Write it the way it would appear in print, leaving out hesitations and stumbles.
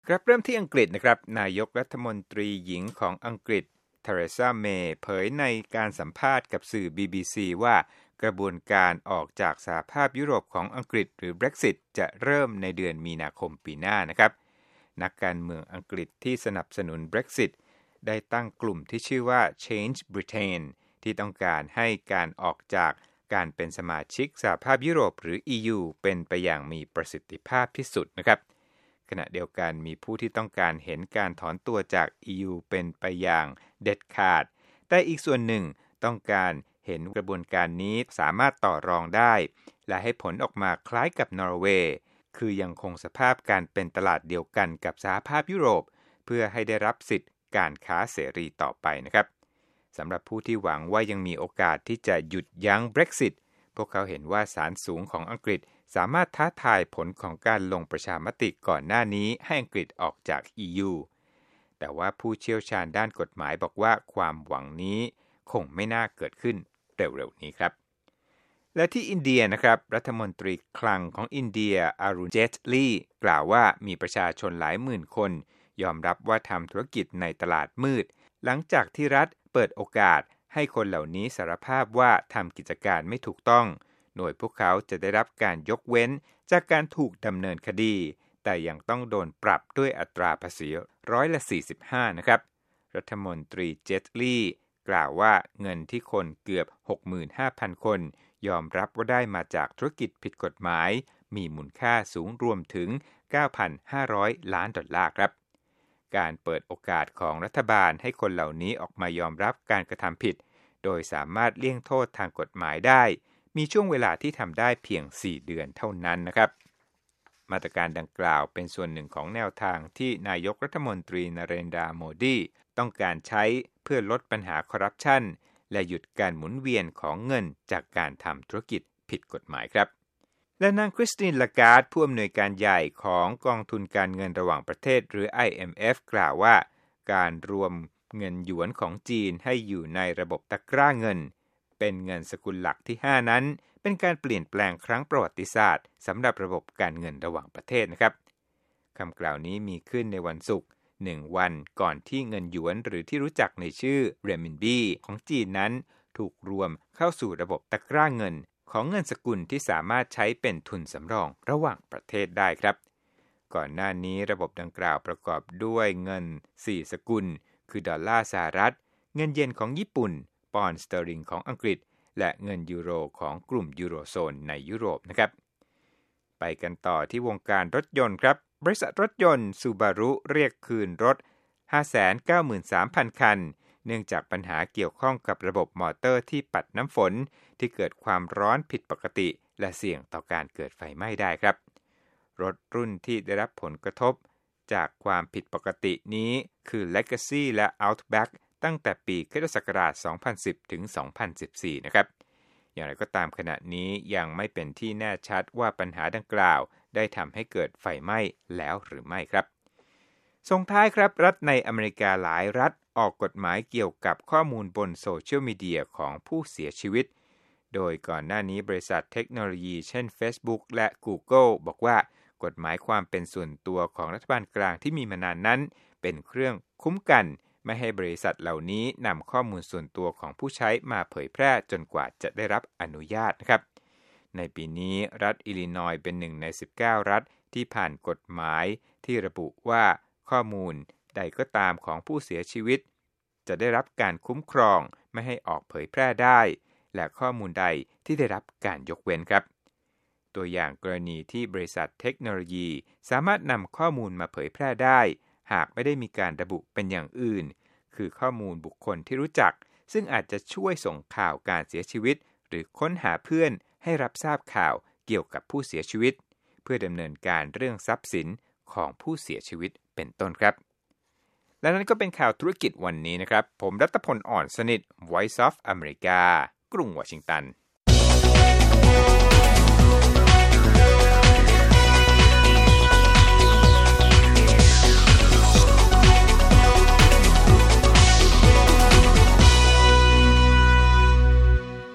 ครับเริ่มที่อังกฤษนะครับนายกรัฐมนตรีหญิงของอังกฤษเทเรซาเมย์เผยในการสัมภาษณ์กับสื่อ BBC ว่ากระบวนการออกจากสหภาพยุโรปของอังกฤษหรือ Brexit จะเริ่มในเดือนมีนาคมปีหน้านะครับนักการเมืองอังกฤษที่สนับสนุน Brexit ได้ตั้งกลุ่มที่ชื่อว่า Change Britain ที่ต้องการให้การออกจากการเป็นสมาชิกสหภาพยุโรปหรือ EU เป็นไปอย่างมีประสิทธิภาพที่สุดนะครับขณะเดียวกันมีผู้ที่ต้องการเห็นการถอนตัวจาก EU เป็นไปอย่างเด็ดขาดแต่อีกส่วนหนึ่งต้องการเห็นกระบวนการนี้สามารถต่อรองได้และให้ผลออกมาคล้ายกับนอร์เวย์คือยังคงสภาพการเป็นตลาดเดียวกันกับสหภาพยุโรปเพื่อให้ได้รับสิทธิ์การค้าเสรีต่อไปนะครับสำหรับผู้ที่หวังว่ายังมีโอกาสที่จะหยุดยั้ง Brexit พวกเขาเห็นว่าศาลสูงของอังกฤษสามารถท้าทายผลของการลงประชามติก่อนหน้านี้ให้อังกฤษออกจาก EU แต่ว่าผู้เชี่ยวชาญด้านกฎหมายบอกว่าความหวังนี้คงไม่น่าเกิดขึ้นเร็วๆนี้ครับและที่อินเดียนะครับรัฐมนตรีคลังของอินเดียอารุณ เจทลีกล่าวว่ามีประชาชนหลายหมื่นคนยอมรับว่าทำธุรกิจในตลาดมืดหลังจากที่รัฐเปิดโอกาสให้คนเหล่านี้สารภาพว่าทำกิจการไม่ถูกต้องโดยพวกเขาจะได้รับการยกเว้นจากการถูกดำเนินคดีแต่ยังต้องโดนปรับด้วยอัตราภาษี45%นะครับรัฐมนตรีเจทลีกล่าวว่าเงินที่คนเกือบ 65,000 คนยอมรับว่าได้มาจากธุรกิจผิดกฎหมายมีมูลค่าสูงรวมถึง 9,500 ล้านดอลลาร์ครับการเปิดโอกาสของรัฐบาลให้คนเหล่านี้ออกมายอมรับการกระทำผิดโดยสามารถเลี่ยงโทษทางกฎหมายได้มีช่วงเวลาที่ทำได้เพียง4 เดือนเท่านั้นนะครับมาตรการดังกล่าวเป็นส่วนหนึ่งของแนวทางที่นายกรัฐมนตรีนเรนดราโมดีต้องการใช้เพื่อลดปัญหาคอร์รัปชันและหยุดการหมุนเวียนของเงินจากการทำธุรกิจผิดกฎหมายครับและนางคริสติน ลาการ์ดผู้อำนวยการใหญ่ของกองทุนการเงินระหว่างประเทศหรือ IMF กล่าวว่าการรวมเงินหยวนของจีนให้อยู่ในระบบตะกร้าเงินเป็นเงินสกุลหลักที่5นั้นเป็นการเปลี่ยนแปลงครั้งประวัติศาสตร์สำหรับระบบการเงินระหว่างประเทศนะครับคำกล่าวนี้มีขึ้นในวันศุกร์1 วันก่อนที่เงินหยวนหรือที่รู้จักในชื่อเรมินบีของจีนนั้นถูกรวมเข้าสู่ระบบตะกร้าเงินของเงินสกุลที่สามารถใช้เป็นทุนสำรองระหว่างประเทศได้ครับก่อนหน้านี้ระบบดังกล่าวประกอบด้วยเงิน4 สกุลคือดอลลาร์สหรัฐเงินเยนของญี่ปุ่นปอนด์สเตอริงของอังกฤษและเงินยูโรของกลุ่มยูโรโซนในยุโรปนะครับไปกันต่อที่วงการรถยนต์ครับบริษัทรถยนต์ซูบารุเรียกคืนรถ 593,000 คันเนื่องจากปัญหาเกี่ยวข้องกับระบบมอเตอร์ที่ปัดน้ำฝนที่เกิดความร้อนผิดปกติและเสี่ยงต่อการเกิดไฟไหม้ได้ครับรถรุ่นที่ได้รับผลกระทบจากความผิดปกตินี้คือ Legacy และ Outback ตั้งแต่ปีค.ศ. 2010 ถึง 2014 นะครับอย่างไรก็ตามขณะนี้ยังไม่เป็นที่แน่ชัดว่าปัญหาดังกล่าวได้ทำให้เกิดไฟไหม้แล้วหรือไม่ครับส่งท้ายครับรัฐในอเมริกาหลายรัฐออกกฎหมายเกี่ยวกับข้อมูลบนโซเชียลมีเดียของผู้เสียชีวิตโดยก่อนหน้านี้บริษัทเทคโนโลยีเช่น Facebook และ Google บอกว่ากฎหมายความเป็นส่วนตัวของรัฐบาลกลางที่มีมานานนั้นเป็นเครื่องคุ้มกันไม่ให้บริษัทเหล่านี้นำข้อมูลส่วนตัวของผู้ใช้มาเผยแพร่จนกว่าจะได้รับอนุญาตนะครับในปีนี้รัฐอิลลินอยส์เป็น1 ใน 19 รัฐที่ผ่านกฎหมายที่ระบุว่าข้อมูลใดก็ตามของผู้เสียชีวิตจะได้รับการคุ้มครองไม่ให้ออกเผยแพร่ได้และข้อมูลใดที่ได้รับการยกเว้นครับตัวอย่างกรณีที่บริษัทเทคโนโลยีสามารถนำข้อมูลมาเผยแพร่ได้หากไม่ได้มีการระบุเป็นอย่างอื่นคือข้อมูลบุคคลที่รู้จักซึ่งอาจจะช่วยส่งข่าวการเสียชีวิตหรือค้นหาเพื่อนให้รับทราบข่าวเกี่ยวกับผู้เสียชีวิตเพื่อดำเนินการเรื่องทรัพย์สินของผู้เสียชีวิตเป็นต้นครับและนั้นก็เป็นข่าวธุรกิจวันนี้นะครับผมรัตพล อ่อนสนิท Voice of America กรุงวอชิงตัน